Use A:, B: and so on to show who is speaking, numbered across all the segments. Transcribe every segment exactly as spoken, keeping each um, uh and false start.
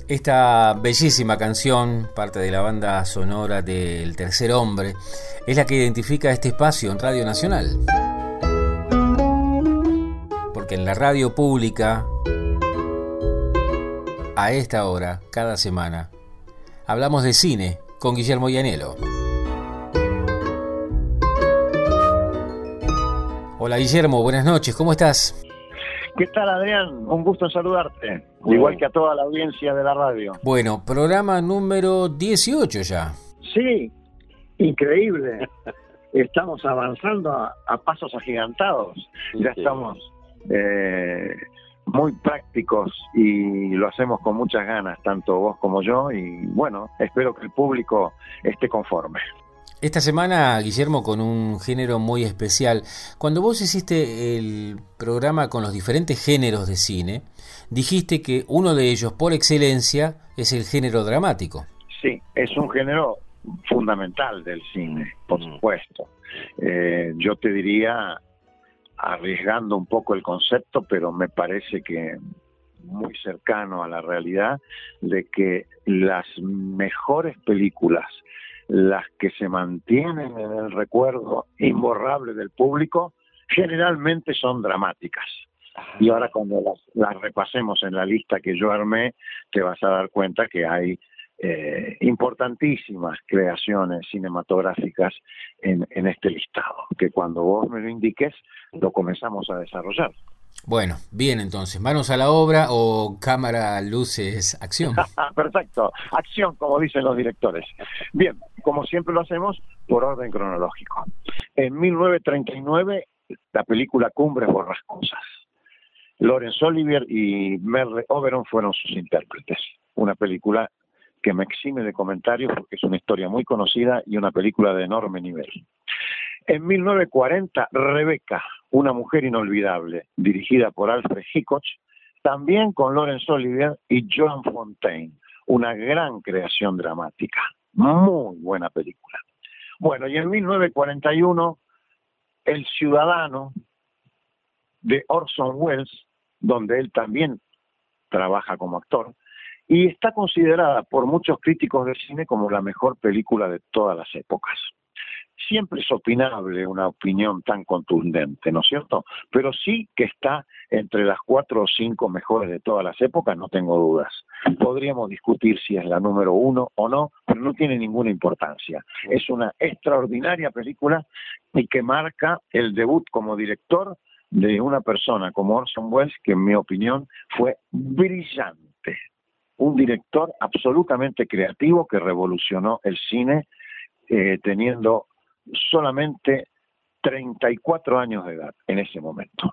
A: Esta bellísima canción, parte de la banda sonora del Tercer Hombre, es la que identifica este espacio en Radio Nacional. Porque en la radio pública, a esta hora, cada semana, hablamos de cine con Guillermo Ianiello. Hola Guillermo, buenas noches, ¿cómo estás?
B: ¿Qué tal, Adrián? Un gusto en saludarte, bueno. Igual que a toda la audiencia de la radio.
A: Bueno, programa número dieciocho ya.
B: Sí, increíble. Estamos avanzando a, a pasos agigantados. Sí, ya sí. Estamos eh, muy prácticos y lo hacemos con muchas ganas, tanto vos como yo, y bueno, espero que el público esté conforme.
A: Esta semana, Guillermo, con un género muy especial. Cuando vos hiciste el programa con los diferentes géneros de cine, dijiste que uno de ellos, por excelencia, es el género dramático.
B: Sí, es un género fundamental del cine, por supuesto. Eh, yo te diría, arriesgando un poco el concepto, pero me parece que muy cercano a la realidad, de que las mejores películas, las que se mantienen en el recuerdo imborrable del público, generalmente son dramáticas. Y ahora cuando las, las repasemos en la lista que yo armé, te vas a dar cuenta que hay eh, importantísimas creaciones cinematográficas en, en este listado, que cuando vos me lo indiques, lo comenzamos a desarrollar.
A: Bueno, bien entonces, manos a la obra o cámara, luces, acción.
B: Perfecto, acción, como dicen los directores. Bien, como siempre lo hacemos, por orden cronológico. En mil novecientos treinta y nueve, la película Cumbres Borrascosas. Laurence Olivier y Merle Oberon fueron sus intérpretes. Una película que me exime de comentarios porque es una historia muy conocida y una película de enorme nivel. En mil novecientos cuarenta, Rebeca, una mujer inolvidable, dirigida por Alfred Hitchcock, también con Laurence Olivier y Joan Fontaine, una gran creación dramática, muy buena película. Bueno, y en mil novecientos cuarenta y uno, El Ciudadano, de Orson Welles, donde él también trabaja como actor, y está considerada por muchos críticos de cine como la mejor película de todas las épocas. Siempre es opinable una opinión tan contundente, ¿no es cierto? Pero sí que está entre las cuatro o cinco mejores de todas las épocas, no tengo dudas. Podríamos discutir si es la número uno o no, pero no tiene ninguna importancia. Es una extraordinaria película y que marca el debut como director de una persona como Orson Welles, que en mi opinión fue brillante. Un director absolutamente creativo que revolucionó el cine eh, teniendo solamente treinta y cuatro años de edad en ese momento.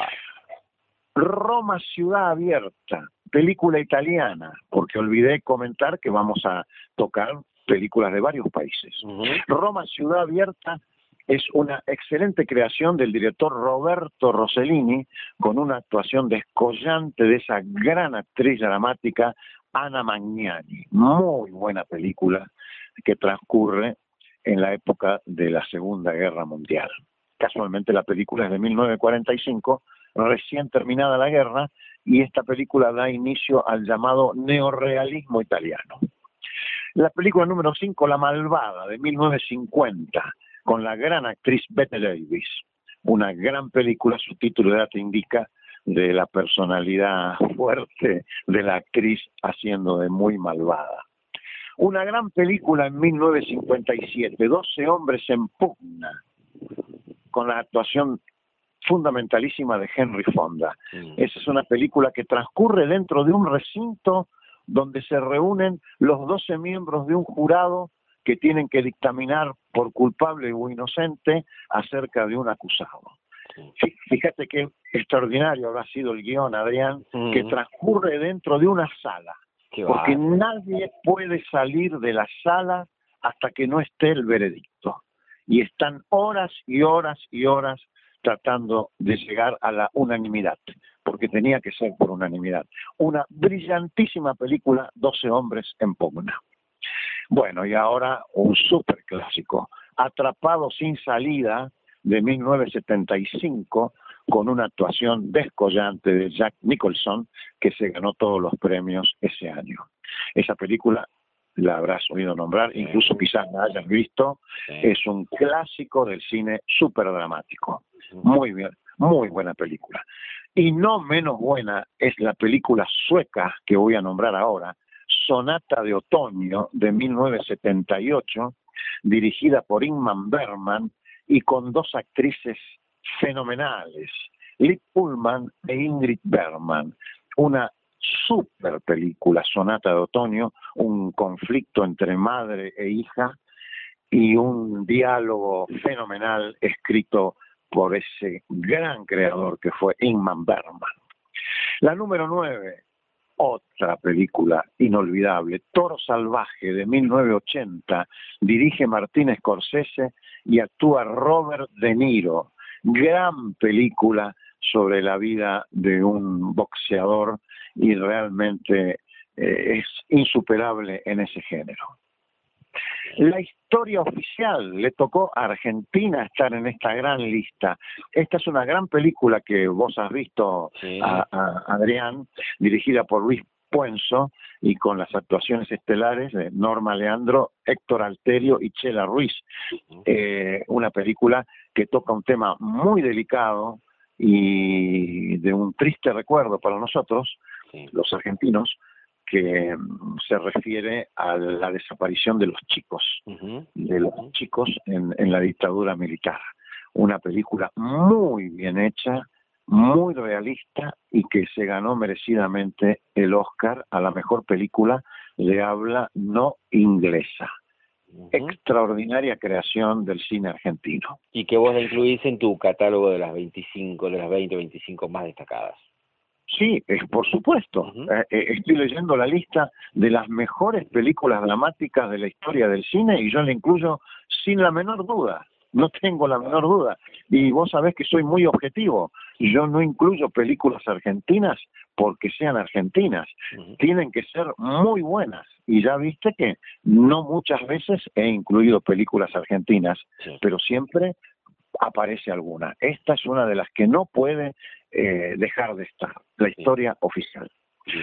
B: Roma, Ciudad Abierta, película italiana, porque olvidé comentar que vamos a tocar películas de varios países. Uh-huh. Roma, Ciudad Abierta es una excelente creación del director Roberto Rossellini, con una actuación descollante de esa gran actriz dramática Anna Magnani. Muy buena película que transcurre en la época de la Segunda Guerra Mundial. Casualmente la película es de mil novecientos cuarenta y cinco, recién terminada la guerra, y esta película da inicio al llamado neorrealismo italiano. La película número cinco, La Malvada, de mil novecientos cincuenta, con la gran actriz Bette Davis. Una gran película, su título ya te indica, de la personalidad fuerte de la actriz haciendo de muy malvada. Una gran película en mil novecientos cincuenta y siete, doce hombres en pugna, con la actuación fundamentalísima de Henry Fonda. Mm. Esa es una película que transcurre dentro de un recinto donde se reúnen los doce miembros de un jurado que tienen que dictaminar por culpable o inocente acerca de un acusado. Fíjate qué extraordinario habrá sido el guión, Adrián, mm. que transcurre dentro de una sala. Porque nadie puede salir de la sala hasta que no esté el veredicto. Y están horas y horas y horas tratando de llegar a la unanimidad, porque tenía que ser por unanimidad. Una brillantísima película, doce hombres en pugna. Bueno, y ahora un superclásico, Atrapado sin salida, de mil novecientos setenta y cinco, con una actuación descollante de Jack Nicholson, que se ganó todos los premios ese año. Esa película la habrás oído nombrar, incluso quizás la hayas visto, sí. Es un clásico del cine súper dramático. Muy bien, muy buena película. Y no menos buena es la película sueca que voy a nombrar ahora, Sonata de Otoño, de mil novecientos setenta y ocho, dirigida por Ingmar Bergman y con dos actrices fenomenales, Liv Ullmann e Ingrid Bergman. Una super película, Sonata de Otoño, un conflicto entre madre e hija y un diálogo fenomenal escrito por ese gran creador que fue Ingmar Bergman. La número nueve, otra película inolvidable, Toro Salvaje, de mil novecientos ochenta, dirige Martin Scorsese y actúa Robert De Niro. Gran película sobre la vida de un boxeador y realmente eh, es insuperable en ese género. La historia oficial, le tocó a Argentina estar en esta gran lista. Esta es una gran película que vos has visto, sí. a, a Adrián, dirigida por Luis Puenzo y con las actuaciones estelares de Norma Leandro, Héctor Alterio y Chela Ruiz. Eh, una película que toca un tema muy delicado y de un triste recuerdo para nosotros, sí. los argentinos, que se refiere a la desaparición de los chicos, uh-huh. de los uh-huh. chicos en, en la dictadura militar. Una película muy bien hecha, muy realista y que se ganó merecidamente el Oscar a la mejor película de habla no inglesa. Uh-huh. Extraordinaria creación del cine argentino.
C: Y que vos la incluís en tu catálogo de las veinticinco, de las veinte, veinticinco más destacadas.
B: Sí, es, por supuesto. Uh-huh. eh, estoy leyendo la lista de las mejores películas dramáticas de la historia del cine y yo la incluyo sin la menor duda. No tengo la menor duda. Y vos sabés que soy muy objetivo. Yo no incluyo películas argentinas porque sean argentinas. Uh-huh. Tienen que ser muy buenas. Y ya viste que no muchas veces he incluido películas argentinas, sí. pero siempre aparece alguna. Esta es una de las que no puede eh, dejar de estar. La historia sí. oficial. Sí.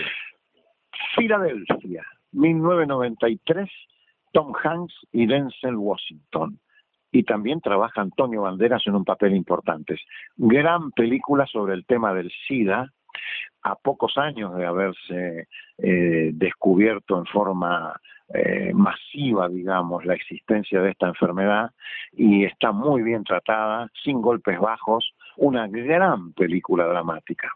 B: Filadelfia, mil novecientos noventa y tres, Tom Hanks y Denzel Washington. Y también trabaja Antonio Banderas en un papel importante. Gran película sobre el tema del SIDA, a pocos años de haberse eh, descubierto en forma eh, masiva, digamos, la existencia de esta enfermedad, y está muy bien tratada, sin golpes bajos, una gran película dramática.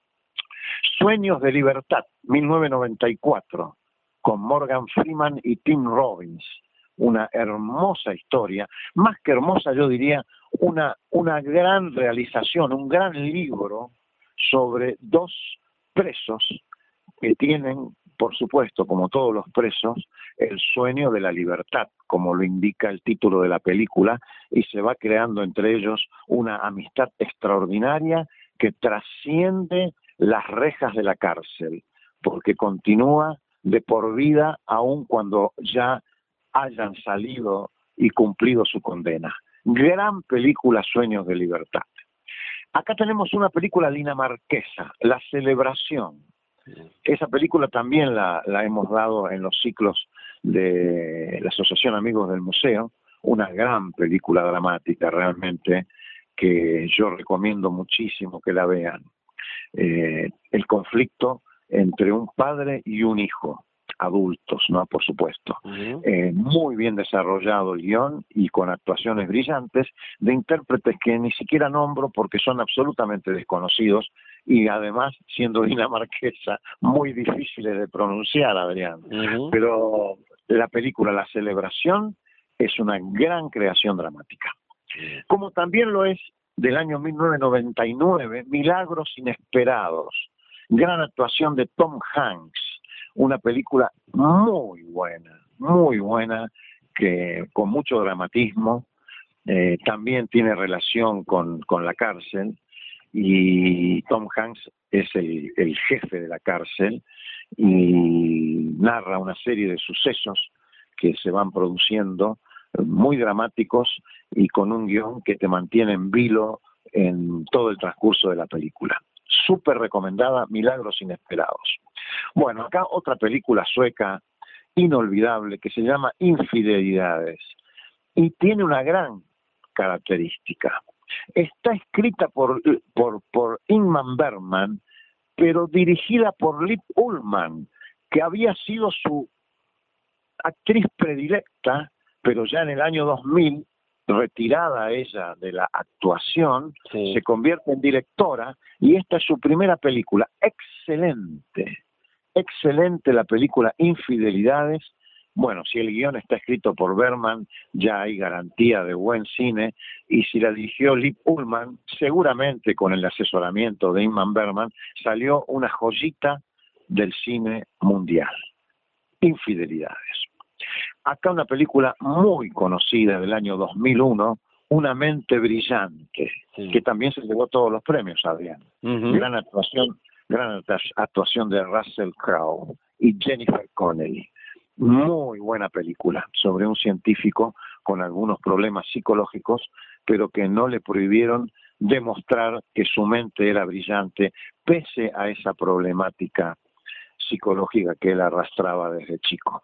B: Sueños de libertad, mil novecientos noventa y cuatro, con Morgan Freeman y Tim Robbins. Una hermosa historia, más que hermosa yo diría una, una gran realización, un gran libro sobre dos presos que tienen, por supuesto, como todos los presos, el sueño de la libertad, como lo indica el título de la película, y se va creando entre ellos una amistad extraordinaria que trasciende las rejas de la cárcel, porque continúa de por vida aun cuando ya hayan salido y cumplido su condena. Gran película, Sueños de libertad. Acá tenemos una película dinamarquesa, La celebración. Esa película también la, la hemos dado en los ciclos de la Asociación Amigos del Museo, una gran película dramática realmente que yo recomiendo muchísimo que la vean. Eh, el conflicto entre un padre y un hijo, adultos, ¿no? Por supuesto. Uh-huh. Eh, muy bien desarrollado el guión y con actuaciones brillantes de intérpretes que ni siquiera nombro porque son absolutamente desconocidos y además, siendo dinamarquesa, muy difíciles de pronunciar, Adrián. Uh-huh. Pero la película La celebración es una gran creación dramática. Uh-huh. Como también lo es del año mil novecientos noventa y nueve, Milagros inesperados. Gran actuación de Tom Hanks. Una película muy buena, muy buena, que con mucho dramatismo, eh, también tiene relación con, con la cárcel, y Tom Hanks es el, el jefe de la cárcel y narra una serie de sucesos que se van produciendo, muy dramáticos y con un guión que te mantiene en vilo en todo el transcurso de la película. Súper recomendada, Milagros inesperados. Bueno, acá otra película sueca inolvidable que se llama Infidelidades y tiene una gran característica. Está escrita por, por, por Ingmar Bergman, pero dirigida por Liv Ullmann, que había sido su actriz predilecta, pero ya en el año dos mil, retirada ella de la actuación, sí. se convierte en directora y esta es su primera película. Excelente, excelente la película Infidelidades. Bueno, si el guión está escrito por Bergman, ya hay garantía de buen cine, y si la dirigió Liv Ullmann, seguramente con el asesoramiento de Ingmar Bergman, salió una joyita del cine mundial. Infidelidades. Acá una película muy conocida del año dos mil uno, Una mente brillante, sí. que también se llevó todos los premios, Adrián. Uh-huh. Gran actuación, gran actuación de Russell Crowe y Jennifer Connelly. Muy buena película sobre un científico con algunos problemas psicológicos, pero que no le prohibieron demostrar que su mente era brillante, pese a esa problemática psicológica que él arrastraba desde chico.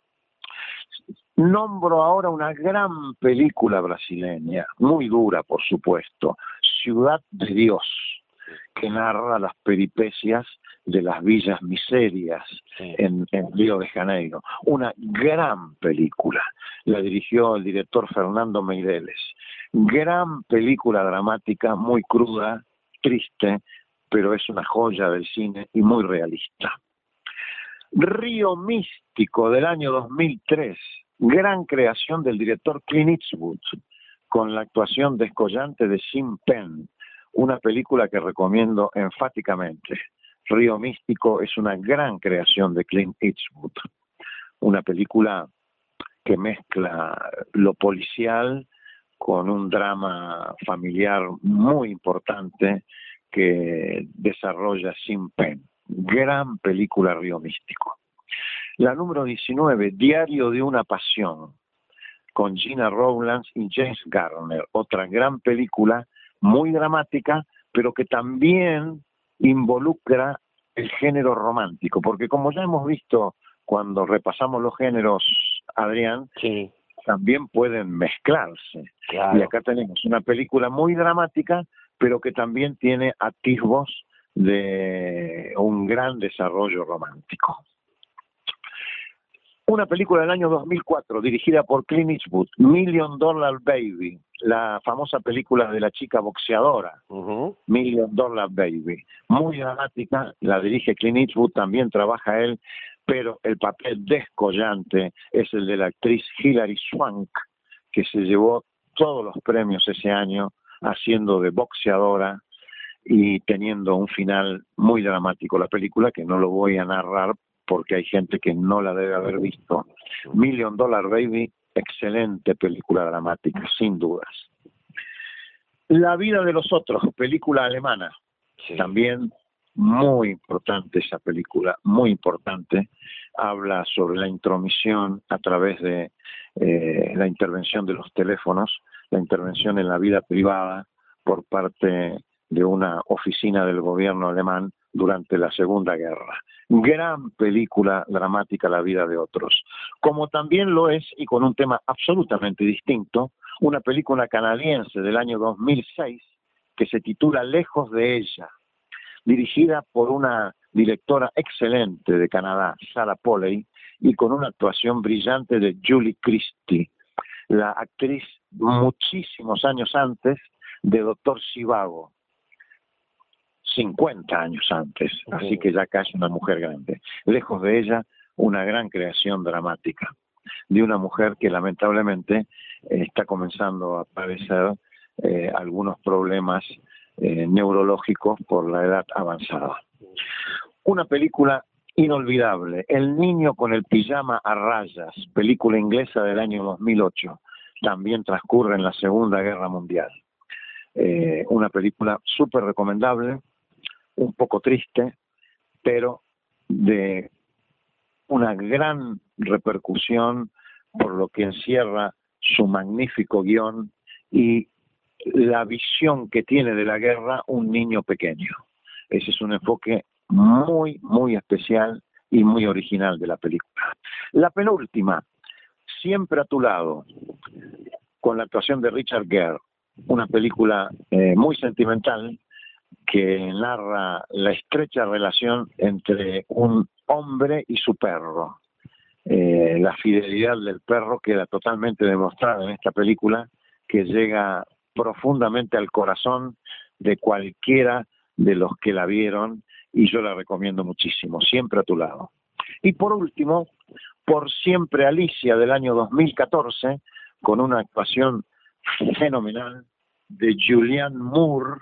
B: Nombro ahora una gran película brasileña, muy dura por supuesto, Ciudad de Dios, que narra las peripecias de las villas miserias sí. en, en Río de Janeiro. Una gran película, la dirigió el director Fernando Meirelles. Gran película dramática, muy cruda, triste, pero es una joya del cine y muy realista. Río Místico del año dos mil tres, gran creación del director Clint Eastwood, con la actuación descollante de Sean Penn, una película que recomiendo enfáticamente. Río Místico es una gran creación de Clint Eastwood, una película que mezcla lo policial con un drama familiar muy importante que desarrolla Sean Penn. Gran película Río Místico. La número diecinueve, Diario de una pasión, con Gina Rowlands y James Garner. Otra gran película, muy dramática, pero que también involucra el género romántico, porque como ya hemos visto cuando repasamos los géneros, Adrián, sí. también pueden mezclarse. Claro. Y acá tenemos una película muy dramática, pero que también tiene atisbos de un gran desarrollo romántico. Una película del año dos mil cuatro, dirigida por Clint Eastwood, Million Dollar Baby, la famosa película de la chica boxeadora, uh-huh. Million Dollar Baby. Muy dramática, la dirige Clint Eastwood, también trabaja él, pero el papel descollante es el de la actriz Hilary Swank, que se llevó todos los premios ese año haciendo de boxeadora y teniendo un final muy dramático. La película, que no lo voy a narrar porque hay gente que no la debe haber visto. Million Dollar Baby, excelente película dramática, sin dudas. La vida de los otros, película alemana, sí. también muy importante esa película, muy importante. Habla sobre la intromisión a través de eh, la intervención de los teléfonos, la intervención en la vida privada por parte de una oficina del gobierno alemán durante la Segunda Guerra. Gran película dramática, La vida de otros. Como también lo es, y con un tema absolutamente distinto, una película canadiense del año dos mil seis que se titula Lejos de ella, dirigida por una directora excelente de Canadá, Sarah Polley, y con una actuación brillante de Julie Christie, la actriz muchísimos años antes de Doctor Zhivago, cincuenta años antes, así que ya casi una mujer grande. Lejos de ella, una gran creación dramática de una mujer que lamentablemente eh, está comenzando a padecer eh, algunos problemas eh, neurológicos por la edad avanzada. Una película inolvidable, El niño con el pijama a rayas, película inglesa del año dos mil ocho, también transcurre en la Segunda Guerra Mundial. Eh, una película súper recomendable, un poco triste, pero de una gran repercusión por lo que encierra su magnífico guión y la visión que tiene de la guerra un niño pequeño. Ese es un enfoque muy, muy especial y muy original de la película. La penúltima, Siempre a tu lado, con la actuación de Richard Gere, una película eh, muy sentimental que narra la estrecha relación entre un hombre y su perro. Eh, la fidelidad del perro queda totalmente demostrada en esta película, que llega profundamente al corazón de cualquiera de los que la vieron, y yo la recomiendo muchísimo, Siempre a tu lado. Y por último, Por siempre Alicia, del año dos mil catorce, con una actuación fenomenal de Julianne Moore,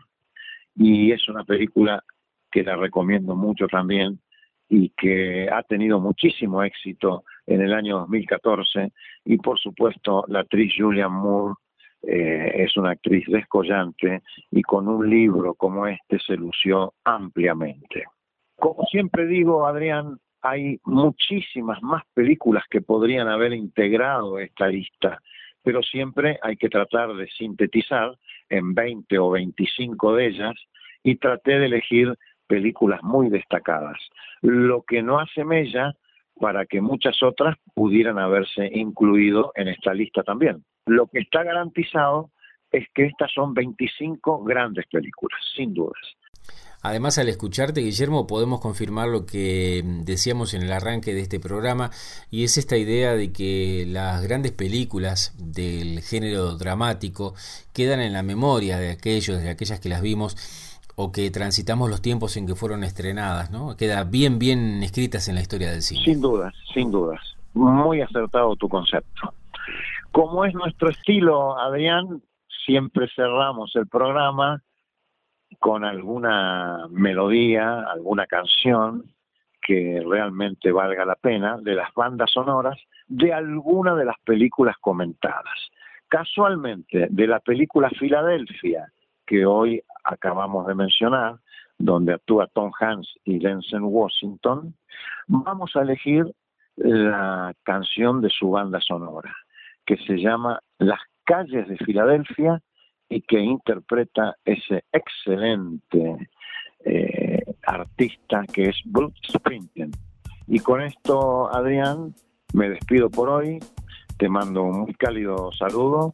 B: y es una película que la recomiendo mucho también y que ha tenido muchísimo éxito en el año dos mil catorce, y por supuesto la actriz Julianne Moore eh, es una actriz descollante, y con un libro como este se lució ampliamente. Como siempre digo, Adrián, hay muchísimas más películas que podrían haber integrado esta lista, pero siempre hay que tratar de sintetizar en veinte o veinticinco de ellas, y traté de elegir películas muy destacadas, lo que no hace mella para que muchas otras pudieran haberse incluido en esta lista también. Lo que está garantizado es que estas son veinticinco grandes películas, sin dudas.
A: Además, al escucharte, Guillermo, podemos confirmar lo que decíamos en el arranque de este programa, y es esta idea de que las grandes películas del género dramático quedan en la memoria de aquellos, de aquellas que las vimos o que transitamos los tiempos en que fueron estrenadas, ¿no? Quedan bien, bien escritas en la historia del cine.
B: Sin dudas, sin dudas. Muy acertado tu concepto. Como es nuestro estilo, Adrián, siempre cerramos el programa con alguna melodía, alguna canción que realmente valga la pena, de las bandas sonoras de alguna de las películas comentadas. Casualmente, de la película Filadelfia, que hoy acabamos de mencionar, donde actúa Tom Hanks y Denzel Washington, vamos a elegir la canción de su banda sonora, que se llama Las calles de Filadelfia, y que interpreta ese excelente eh, artista que es Bruce Springsteen. Y con esto, Adrián, me despido por hoy, te mando un muy cálido saludo,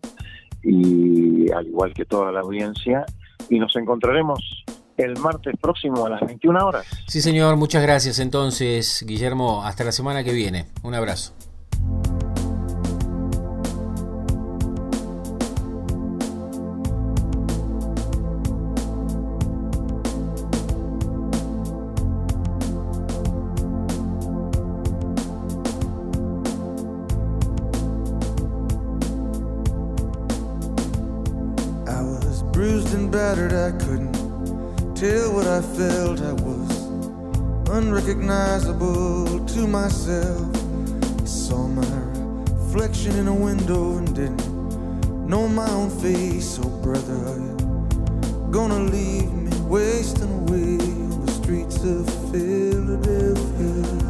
B: y al igual que toda la audiencia, y nos encontraremos el martes próximo a las veintiuna horas.
A: Sí, señor, muchas gracias entonces, Guillermo, hasta la semana que viene. Un abrazo.
D: Battered, I couldn't tell what I felt. I was unrecognizable to myself. I saw my reflection in a window and didn't know my own face. Oh brother, are you gonna leave me wasting away on the streets of Philadelphia?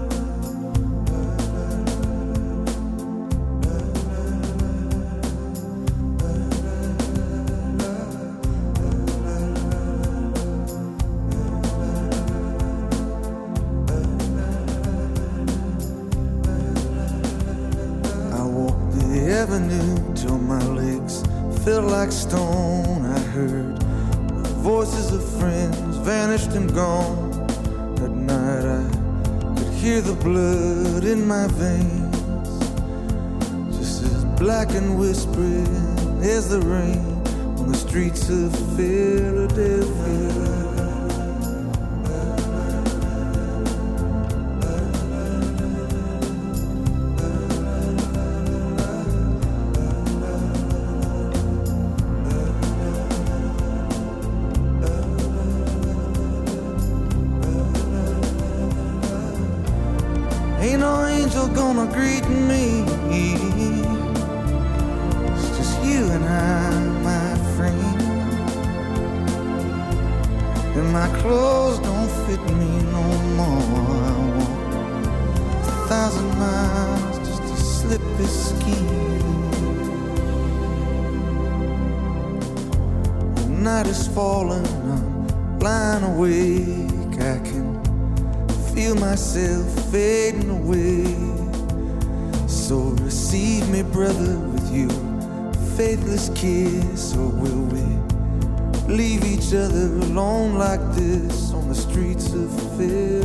D: Till my legs felt like stone. I heard the voices of friends vanished and gone. At night I could hear the blood in my veins, just as black and whispering as the rain on the streets of Philadelphia. Ain't no angel gonna greet me. It's just you and I, my friend. And my clothes don't fit me no more. I walk a thousand miles just to slip this skin. The night is falling, I'm lying awake. I can feel myself fading away. So receive me, brother, with you faithless kiss, or will we leave each other alone like this on the streets of fear?